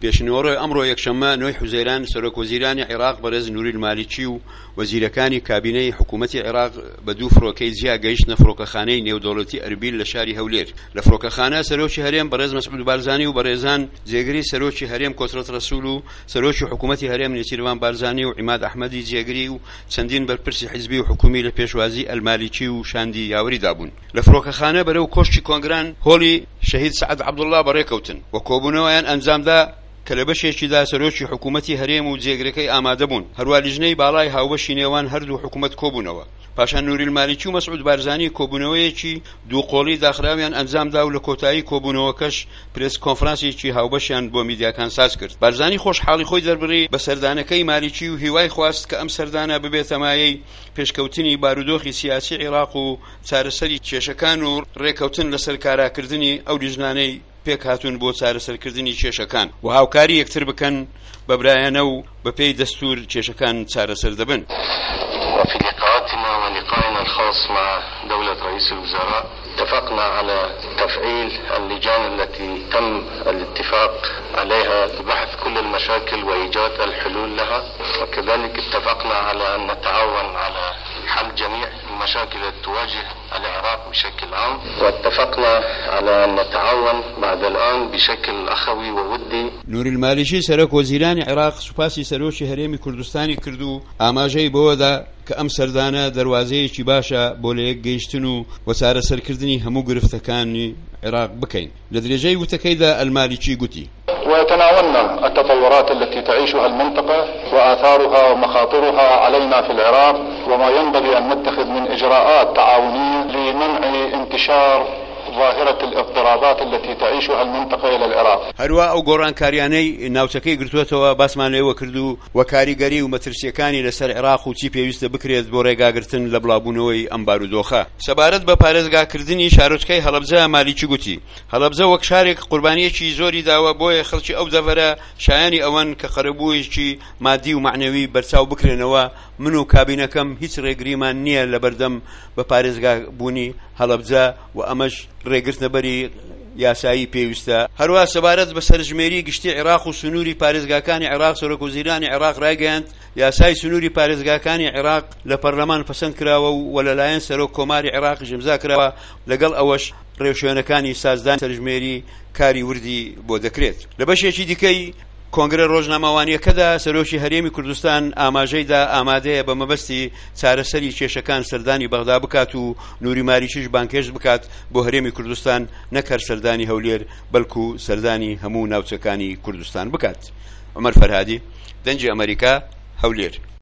پێشنەوەڕۆی ئەمڕۆ یەکشەممە 9 حوزەیران سەرۆکوەزیرانی عێراق بەڕێز نووری المالیکی و وەزیرەکانی کابینەی حکوومەتی عێراق بە دوو فڕۆکەی جیا گەیشتنە فڕۆکەخانەی نێودەوڵەتی ئەربیل لە شاری هەولێر. لە فڕۆکەخانە سەرۆکی هەرێم بەڕێز مەسعود بارزانی و بەڕێزان جێگری سەرۆکی هەرێم کۆترەت ڕەسوول و سەرۆکی حکوومەتی هەرێم نێچیروان بارزانی و عیماد ئەحمەدی جێگری و چەندین بەرپرسی حیزبی و حکومی لە پێشوازی ئەلمالیکی و شاندی یاوەریدا بوون. لە فڕۆکەخانە بەرەو کۆشتی کۆنگران هۆڵی شەهید سەعەد عەبدوڵڵا بەڕێکەوتن و کۆبوونەوەیان ئەنجامدا کە لە بەشێکیدا سەرۆکی حکوومەتی هەرێم و جێگرەکەی ئامادە بوون، هەروە لیژنەی باڵای هاوبەشی نێوان هەردوو حکوومەت کۆبوونەوە. پاشان نووری المالیکی و مەسعود بارزانی کۆبوونەوەیەکی دووقۆڵی داخراویان ئەنجامدا و لە کۆتایی کۆبوونەوەکەش پرێس کۆنفرانسێکی هاوبەشیان بۆ میدیاکان ساز کرد. بارزانی خۆشحاڵی خۆی دەربڕی بە سەردانەکەی مالیکی و هیوای خواست کە ئەم سەردانە ببێتە مایەی پێشکەوتنی بارودۆخی سیاسی عێراق و چارەسەری کێشەکان و ڕێکەوتن لەسەر کاراکردنی ئەو لیژنانەی پێک هاتوون بۆ چارەسەرکردنی کێشەکان و هاوکاری یەکتر بکەن بەبرایەنە و بەپێی دەستور کێشەکان چارەسەر دەبن. وفي لقاءاتنا ولقائنا الخاص مع دولة رئيس الوزراء اتفقنا على تفعيل اللجان التي تم الاتفاق عليها لبحث كل المشاكل وإيجاد الحلول لها، وكذلك اتفقنا على أن نتعاون على حل جميع المشاكل التي تواجه العراق بشكل عام، واتفقنا على أن نتعاون بعد الآن بشكل أخوي وودي. نووری المالیکی سەرۆک وەزیرانی عێراق سوپاسی سەرۆکی هەرێمی کوردستانی کرد و ئاماژەی بەوەدا کە ئەم سەردانە دەواازەیەکی باشە بۆ لە یەک گەیشتن و وەچارەسەرکردنی هەموو گرفتەکانی عێراق بکەین. لە درێژەی وتەکەیدا ئەلمالیکی گوتی: ويتناولنا التطورات التي تعيشها المنطقة وآثارها ومخاطرها علينا في العراق، وما ينبغي أن نتخذ من إجراءات تعاونية لمنع انتشار ظاهرة الاضطرابات التي تعيشها المنطقة إلى العراق. هەروە ئەو گۆڕانکاریانەی ناوچەکەی گرتوێتەوە باسمان لێوە کرد و وەکاریگەری و مەترسیەکانی لەسەر عێراق و چی پێویستە بکرێت بۆ ڕێگاگرتن لە بڵاوبوونەوەی ئەم بارودۆخە. سەبارەت بە پارێزگاکردنی شارۆچکەی هەڵەبجە مالیکی گوتی: هەڵەبجە وەک شارێک قوربانیەکی زۆری داوە بۆیە خەڵکی ئەو دەڤەرە شایانی ئەوەن کە خەرەبوویەکی مادی و معنەوی بەرچاو بکرێنەوە. من و کابینەکەم هیچ ڕێگریمان نییە لە بەردەم بە پارێزگابوونی هەڵەبجە و ئەمەش ڕێگرتنەبەری یاسایی پێویستە. هەروە سەبارەت بە سەرژمێری گشتی عێراق و سنووری پارێزگاکانی عێراق سەرۆکوەزیرانی عێراق ڕایگەیاند یاسای سنووری پارێزگاکانی عێراق لە پەرلەمان پەسەند کراوە و لەلایەن سەرۆک کۆماری عێراقی ئیمزا کراوە. لەگەڵ ئەوەش ڕێوشوێنەکانی سازدان سەرژمێری کاری وردی بۆ دەکرێت. لە بەشێکی دیکەی کۆنگرە ڕۆژنامەوانیەکەدا سەرۆکی هەرێمی کوردستان ئاماژەیدا ئامادەیە بە مەبەستی چارەسەری کێشەکان سەردانی بەغدا بکات و نووری مالیکیش بانکێش بکات بۆ هەرێمی کوردستان، نەکەر سەردانی هەولێر بەڵکو سەردانی هەموو ناوچەکانی کوردستان بکات. عومەر فەرهادی، دەنجی ئەمریکا، هەولێر.